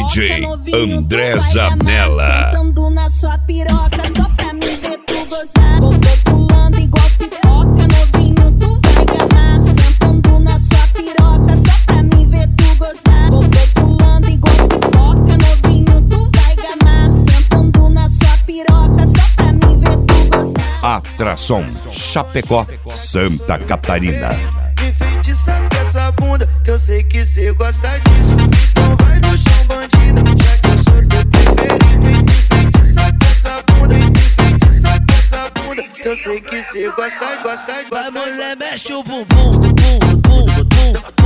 DJ André Zanella. Sentando na sua piroca só pra me ver tu gozar. Vou pulando igual pipoca, novinho tu vai gamar. Sentando na sua piroca só pra me ver tu gozar. Vou pulando igual pipoca, novinho tu vai gamar. Sentando na sua piroca só pra me ver tu gozar. Atração Chapecó, Santa Catarina. Enfeitiça com essa bunda, que eu sei que cê gosta disso. Então vai no chão, bandida, já que eu sou teu preferido. Enfeitiça com essa bunda, enfeitiça com essa bunda, que eu sei que cê gosta. Vai, mulher, mexe o bumbum, bumbum, bumbum, bumbum.